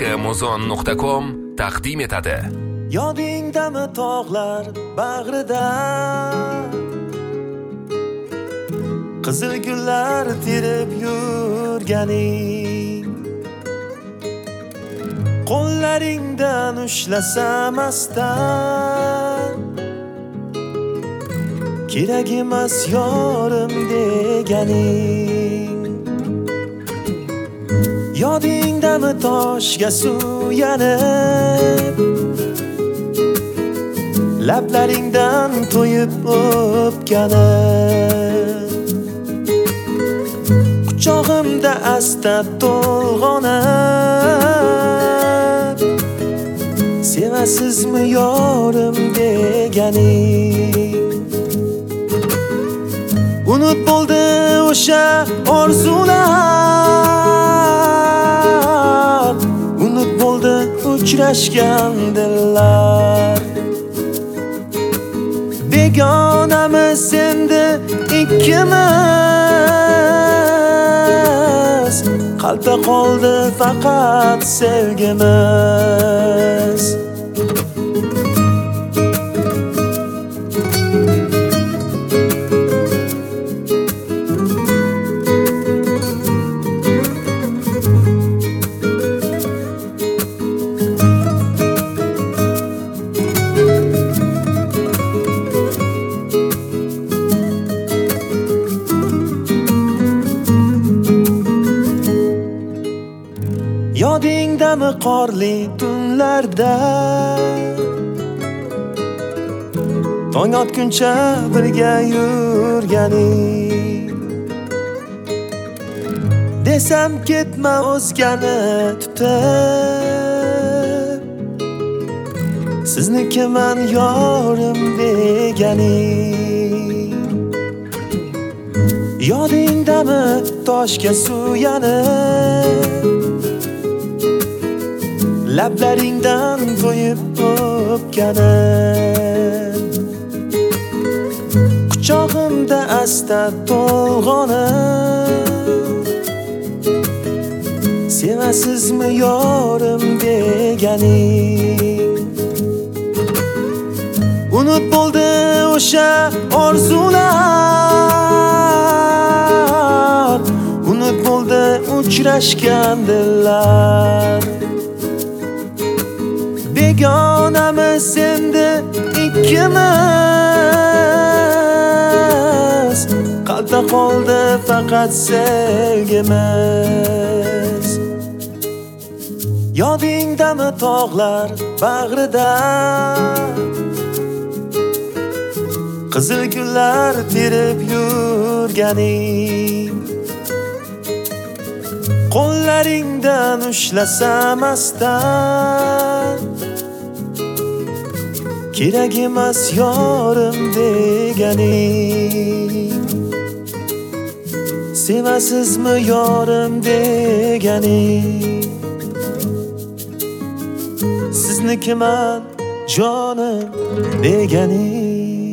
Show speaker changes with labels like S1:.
S1: Muzon.com taqdim etadi.
S2: Yodingdami tog'lar bag'rida qizil gullar terib yurganing, qo'llaringdan ushlasam astan, kerak emas yorim deganing. Yodingdami toshga suyanib, lablaringdan to'yib o'pganim, quchog'imda asta to'lg'onib, sevasizmi yorim deganing. Unut bo'ldi o'sha orzular, unut bo'ldi uchrashgan dillar. Begonamiz endi ikkimiz, qalbda qoldi faqat sevgimiz. Yodingdami qorli tunlarda, tong otguncha birga yurganing. Desam ketma o'zgani tutib, siznikiman yorim deganing. Yodingdami toshga suyanib, lablaringdan to'yib o'pganim, quchog'imda asta to'lg'onib, sevasizmi yorim deganing. Unut bo'ldi o'sha orzular, unut bo'ldi uchrashgan dillar. Begonamiz endi ikkimiz, qalbda qoldi faqat sevgimiz. Yodingdami tog'lar bag'rida qizil gullar terib yurganing, qo'llaringdan ushlasam astan, kerak emas yorim deganing. Sevasizmi yorim deganing. Siznikiman jonim deganing.